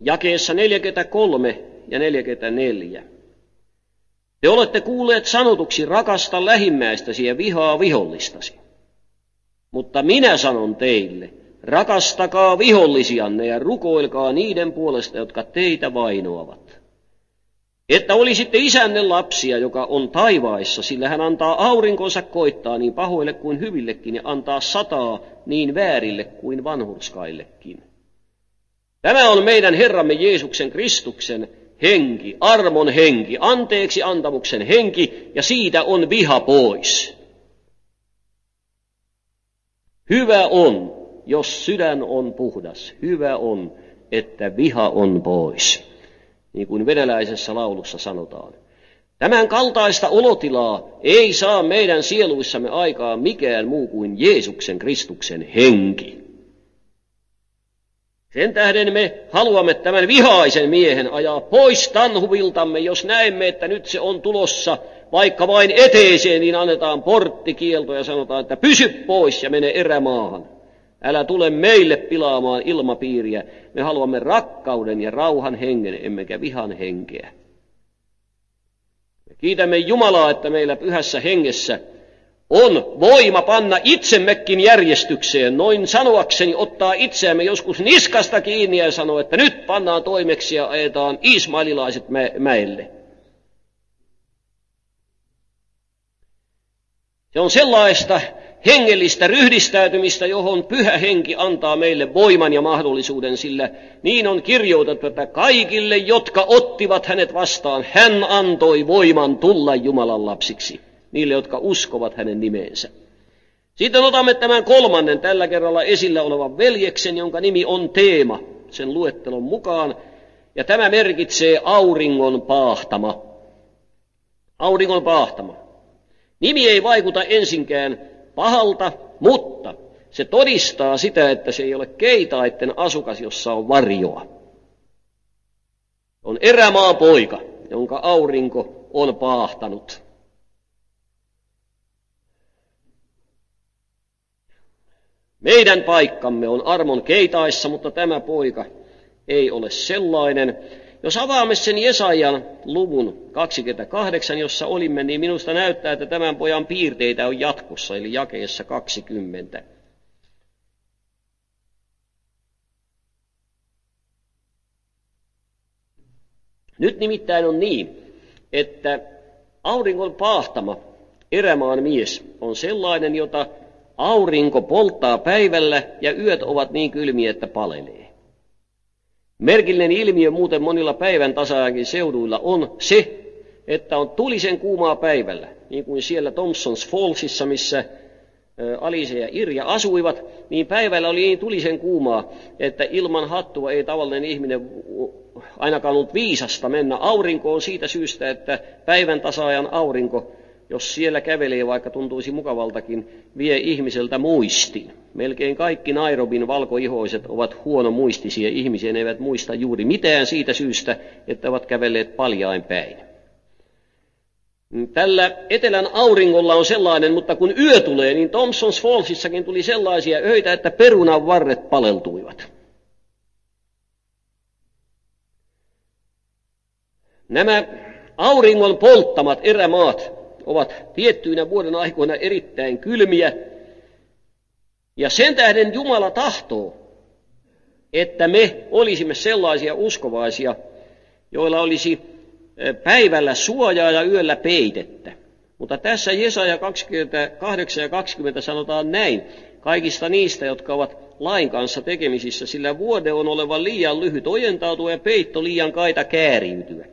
A: jakeessa 43 ja 44. Te olette kuulleet sanotuksi, rakasta lähimmäistäsi ja vihaa vihollistasi. Mutta minä sanon teille, rakastakaa vihollisianne ja rukoilkaa niiden puolesta, jotka teitä vainoavat. Että olisitte isänne lapsia, joka on taivaissa, sillä hän antaa aurinkonsa koittaa niin pahoille kuin hyvillekin ja antaa sataa niin väärille kuin vanhurskaillekin. Tämä on meidän Herramme Jeesuksen Kristuksen henki, armon henki, anteeksi antamuksen henki, ja siitä on viha pois. Hyvä on, jos sydän on puhdas. Hyvä on, että viha on pois, niin kuin venäläisessä laulussa sanotaan. Tämän kaltaista olotilaa ei saa meidän sieluissamme aikaan mikään muu kuin Jeesuksen Kristuksen henki. Sen tähden me haluamme tämän vihaisen miehen ajaa pois tanhuviltamme, jos näemme, että nyt se on tulossa vaikka vain eteeseen, niin annetaan porttikielto ja sanotaan, että pysy pois ja mene erämaahan. Älä tule meille pilaamaan ilmapiiriä. Me haluamme rakkauden ja rauhan hengen, emmekä vihan henkeä. Me kiitämme Jumalaa, että meillä pyhässä hengessä on voima panna itsemmekin järjestykseen, noin sanoakseni ottaa itseämme joskus niskasta kiinni ja sanoa, että nyt pannaan toimeksi ja ajetaan ismaililaiset mäelle. Se on sellaista hengellistä ryhdistäytymistä, johon pyhä henki antaa meille voiman ja mahdollisuuden, sillä niin on kirjoitettu, että kaikille, jotka ottivat hänet vastaan, hän antoi voiman tulla Jumalan lapsiksi, niille, jotka uskovat hänen nimeensä. Sitten otamme tämän kolmannen tällä kerralla esillä olevan veljeksen, jonka nimi on Teema, sen luettelon mukaan, ja tämä merkitsee auringon paahtama. Auringon paahtama. Nimi ei vaikuta ensinkään pahalta, mutta se todistaa sitä, että se ei ole keitaiden asukas, jossa on varjoa. On erämaan poika, jonka aurinko on paahtanut. Meidän paikkamme on armon keitaissa, mutta tämä poika ei ole sellainen. Jos avaamme sen Jesajan luvun 28, jossa olimme, niin minusta näyttää, että tämän pojan piirteitä on jatkossa, eli jakeessa 20. Nyt nimittäin on niin, että auringon paahtama erämaan mies on sellainen, jota aurinko polttaa päivällä ja yöt ovat niin kylmiä, että palelee. Merkillinen ilmiö muuten monilla päivän tasaajankin seuduilla on se, että on tulisen kuumaa päivällä, niin kuin siellä Thompsons Fallsissa, missä Alice ja Irja asuivat, niin päivällä oli niin tulisen kuumaa, että ilman hattua ei tavallinen ihminen ainakaan ollut viisasta mennä aurinkoon siitä syystä, että päivän tasaajan aurinko, jos siellä kävelee, vaikka tuntuisi mukavaltakin, vie ihmiseltä muistin. Melkein kaikki Nairobin valkoihoiset ovat huonomuistisia ihmisiä, ne eivät muista juuri mitään siitä syystä, että ovat kävelleet paljain päin. Tällä etelän auringolla on sellainen, mutta kun yö tulee, niin Thompsons Fallsissakin tuli sellaisia öitä, että perunan varret paleltuivat. Nämä auringon polttamat erämaat ovat tiettyinä vuoden aikoina erittäin kylmiä, ja sen tähden Jumala tahtoo, että me olisimme sellaisia uskovaisia, joilla olisi päivällä suojaa ja yöllä peitettä. Mutta tässä Jesaja 28 ja 20 sanotaan näin, kaikista niistä, jotka ovat lain kanssa tekemisissä, sillä vuode on oleva liian lyhyt ojentautua ja peitto liian kaita kääriytyä.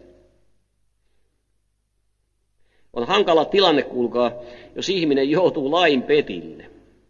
A: On hankala tilanne, kuulkaa, jos ihminen joutuu lain petille.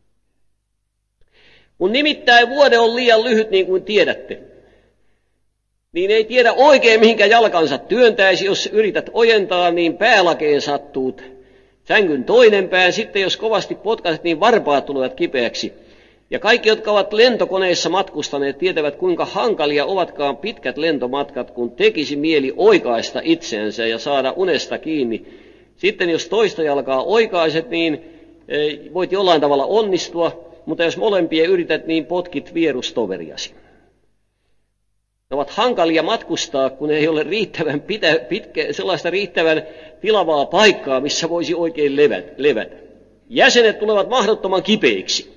A: Kun nimittäin vuode on liian lyhyt, niin kuin tiedätte, niin ei tiedä oikein mihinkä jalkansa työntäisi. Jos yrität ojentaa, niin päälakeen sattuut sängyn toinen pää. Sitten jos kovasti potkaiset, niin varpaat tulevat kipeäksi. Ja kaikki, jotka ovat lentokoneissa matkustaneet, tietävät, kuinka hankalia ovatkaan pitkät lentomatkat, kun tekisi mieli oikaista itseänsä ja saada unesta kiinni. Sitten jos toista jalkaa oikaiset, niin voit jollain tavalla onnistua, mutta jos molempia yrität, niin potkit vierustoveriasi. Ne ovat hankalia matkustaa, kun ei ole riittävän sellaista riittävän tilavaa paikkaa, missä voisi oikein levätä. Jäsenet tulevat mahdottoman kipeiksi.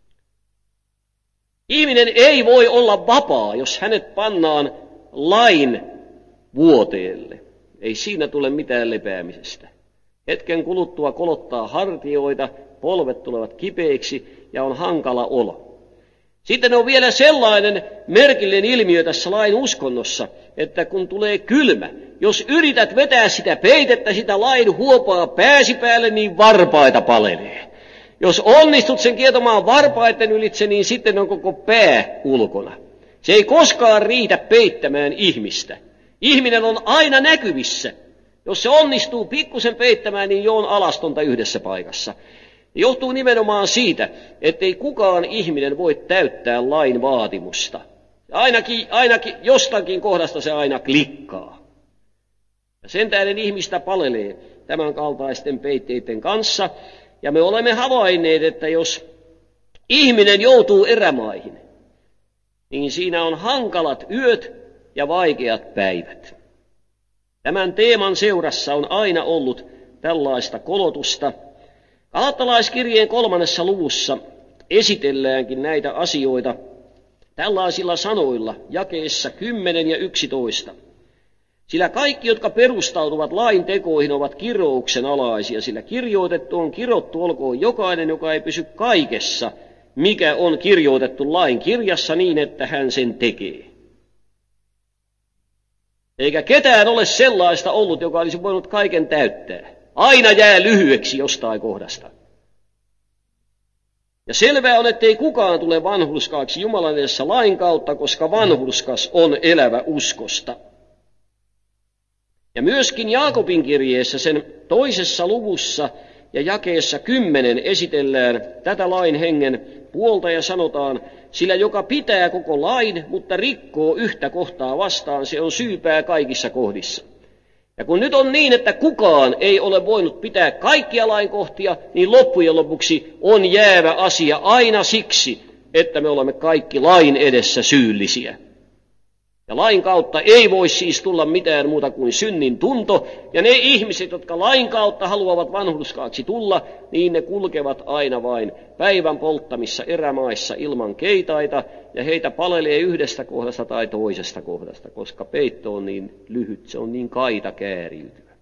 A: Ihminen ei voi olla vapaa, jos hänet pannaan lain vuoteelle. Ei siinä tule mitään lepäämisestä. Hetken kuluttua kolottaa hartioita, polvet tulevat kipeiksi ja on hankala olo. Sitten on vielä sellainen merkillinen ilmiö tässä lain uskonnossa, että kun tulee kylmä, jos yrität vetää sitä peitettä, sitä lain huopaa pääsi päälle, niin varpaita palelee. Jos onnistut sen kietomaan varpaiden ylitse, niin sitten on koko pää ulkona. Se ei koskaan riitä peittämään ihmistä. Ihminen on aina näkyvissä. Jos se onnistuu pikkusen peittämään, niin jo on alastonta yhdessä paikassa. Johtuu nimenomaan siitä, ettei kukaan ihminen voi täyttää lain vaatimusta. Ainakin jostakin kohdasta se aina klikkaa. Ja sen tähden ihmistä palelee tämän kaltaisten peitteiden kanssa. Ja me olemme havainneet, että jos ihminen joutuu erämaihin, niin siinä on hankalat yöt ja vaikeat päivät. Tämän teeman seurassa on aina ollut tällaista kolotusta. Galattalaiskirjeen 3. luvussa esitelläänkin näitä asioita tällaisilla sanoilla jakeissa 10 ja 11. Sillä kaikki, jotka perustautuvat lain tekoihin, ovat kirouksen alaisia, sillä kirjoitettu on kirottu olkoon jokainen, joka ei pysy kaikessa, mikä on kirjoitettu lain kirjassa niin, että hän sen tekee. Eikä ketään ole sellaista ollut, joka olisi voinut kaiken täyttää. Aina jää lyhyeksi jostain kohdasta. Ja selvää on, ettei kukaan tule vanhurskaaksi Jumalan edessä lain kautta, koska vanhurskas on elävä uskosta. Ja myöskin Jaakobin kirjeessä sen 2. luvussa ja jakeessa 10 esitellään tätä lain hengen puolta ja sanotaan, sillä joka pitää koko lain, mutta rikkoo yhtä kohtaa vastaan, se on syypää kaikissa kohdissa. Ja kun nyt on niin, että kukaan ei ole voinut pitää kaikkia lainkohtia, niin loppujen lopuksi on jäävä asia aina siksi, että me olemme kaikki lain edessä syyllisiä. Ja lain kautta ei voi siis tulla mitään muuta kuin synnin tunto, ja ne ihmiset, jotka lain kautta haluavat vanhurskaaksi tulla, niin ne kulkevat aina vain päivän polttamissa erämaissa ilman keitaita, ja heitä palelee yhdestä kohdasta tai toisesta kohdasta, koska peitto on niin lyhyt, se on niin kaita kääriytyä.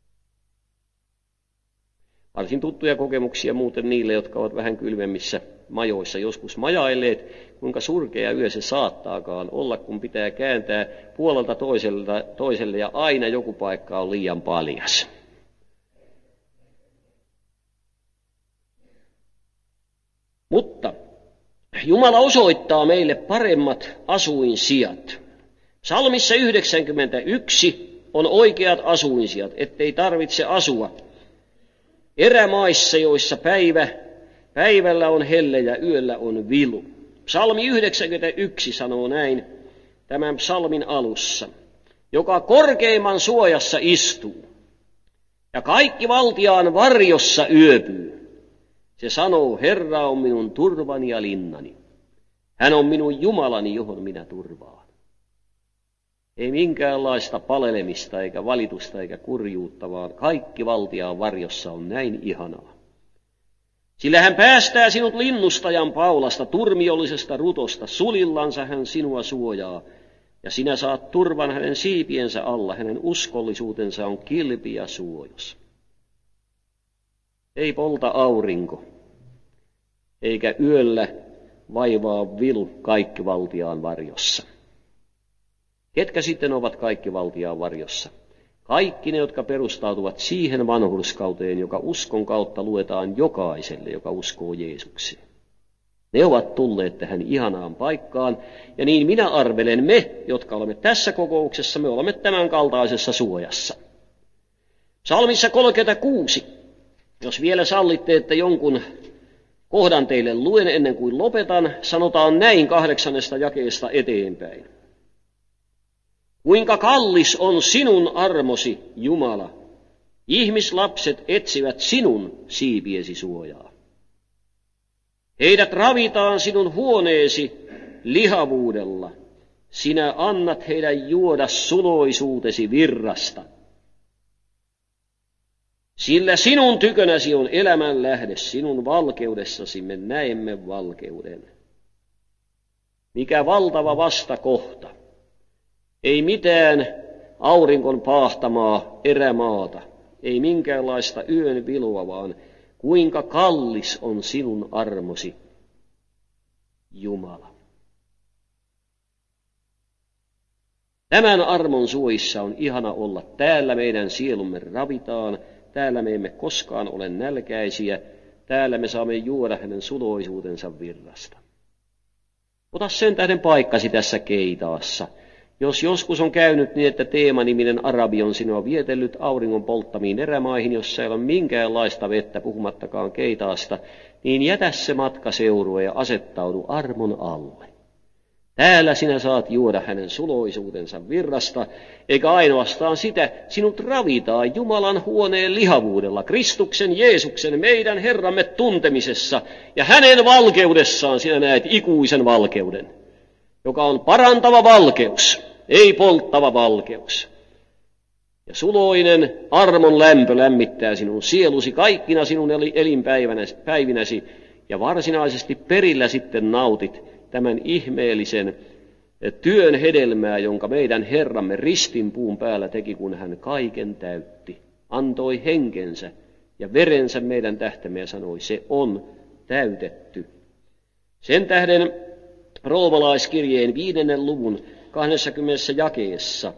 A: Varsin tuttuja kokemuksia muuten niille, jotka ovat vähän kylmemmissä majoissa joskus majailleet, kuinka surkea yö se saattaakaan olla, kun pitää kääntää puolelta toiselle ja aina joku paikka on liian paljas. Mutta Jumala osoittaa meille paremmat asuinsijat. Psalmissa 91 on oikeat asuinsijat, ettei tarvitse asua erämaissa, joissa päivällä on helle ja yöllä on vilu. Psalmi 91 sanoo näin tämän psalmin alussa, joka korkeimman suojassa istuu ja kaikki valtiaan varjossa yöpyy. Se sanoo, Herra on minun turvani ja linnani. Hän on minun Jumalani, johon minä turvaan. Ei minkäänlaista palelemista eikä valitusta eikä kurjuutta, vaan kaikki valtiaan varjossa on näin ihanaa. Sillä hän päästää sinut linnustajan paulasta, turmiollisesta rutosta, sulillansa hän sinua suojaa, ja sinä saat turvan hänen siipiensä alla, hänen uskollisuutensa on kilpi ja suojus. Ei polta aurinko, eikä yöllä vaivaa vilu kaikkivaltiaan varjossa. Ketkä sitten ovat kaikkivaltiaan varjossa? Kaikki ne, jotka perustautuvat siihen vanhurskauteen, joka uskon kautta luetaan jokaiselle, joka uskoo Jeesukseen. Ne ovat tulleet tähän ihanaan paikkaan, ja niin minä arvelen me, jotka olemme tässä kokouksessa, me olemme tämän kaltaisessa suojassa. Psalmissa 36, jos vielä sallitte, että jonkun kohdan teille luen ennen kuin lopetan, sanotaan näin 8. jakeesta eteenpäin. Kuinka kallis on sinun armosi, Jumala. Ihmislapset etsivät sinun siipiesi suojaa. Heidät ravitaan sinun huoneesi lihavuudella. sinä annat heidän juoda suloisuutesi virrasta. Sillä sinun tykönäsi on elämän lähde, sinun valkeudessasi me näemme valkeuden. Mikä valtava vastakohta. Ei mitään aurinkon paahtamaa erämaata, ei minkäänlaista yön vilua, vaan kuinka kallis on sinun armosi, Jumala. Tämän armon suojissa on ihana olla. Täällä meidän sielumme ravitaan, täällä me emme koskaan ole nälkäisiä, täällä me saamme juoda hänen suloisuutensa virrasta. Ota sen tähden paikkasi tässä Keitaassa. Jos joskus on käynyt niin, että Teema-niminen arabi on sinua vietellyt auringon polttamiin erämaihin, jossa ei ole minkäänlaista vettä, puhumattakaan Keitaasta, niin jätä se matka seurue ja asettaudu armon alle. Täällä sinä saat juoda hänen suloisuutensa virrasta, eikä ainoastaan sitä, sinut ravitaan Jumalan huoneen lihavuudella, Kristuksen Jeesuksen, meidän Herramme tuntemisessa, ja hänen valkeudessaan sinä näet ikuisen valkeuden, joka on parantava valkeus, ei polttava valkeus. Ja suloinen armon lämpö lämmittää sinun sielusi kaikkina sinun elinpäivinäsi, ja varsinaisesti perillä sitten nautit tämän ihmeellisen työn hedelmää, jonka meidän Herramme ristinpuun päällä teki, kun hän kaiken täytti. Antoi henkensä ja verensä meidän tähtemme ja sanoi, se on täytetty. Sen tähden roomalaiskirjeen 5. luvun 20. jakeessa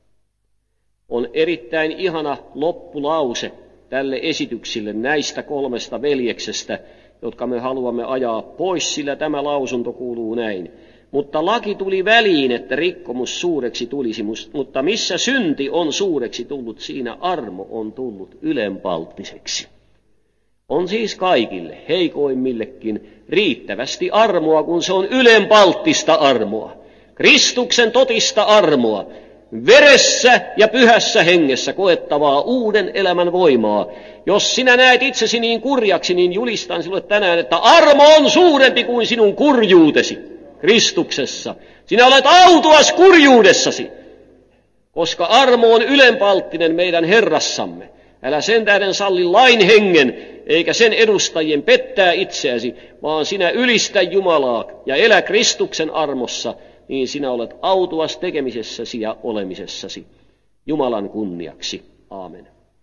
A: on erittäin ihana loppulause tälle esityksille näistä 3 veljeksestä, jotka me haluamme ajaa pois, sillä tämä lausunto kuuluu näin. Mutta laki tuli väliin, että rikkomus suureksi tulisi, mutta missä synti on suureksi tullut, siinä armo on tullut ylenpalttiseksi. On siis kaikille, heikoimmillekin, riittävästi armoa, kun se on ylenpalttista armoa. Kristuksen totista armoa, veressä ja pyhässä hengessä koettavaa uuden elämän voimaa. Jos sinä näet itsesi niin kurjaksi, niin julistan sinulle tänään, että armo on suurempi kuin sinun kurjuutesi Kristuksessa. Sinä olet autuas kurjuudessasi, koska armo on ylenpalttinen meidän Herrassamme. Älä sen tähden salli lain hengen, eikä sen edustajien pettää itseäsi, vaan sinä ylistä Jumalaa ja elä Kristuksen armossa, niin sinä olet autuas tekemisessäsi ja olemisessasi. Jumalan kunniaksi. Aamen.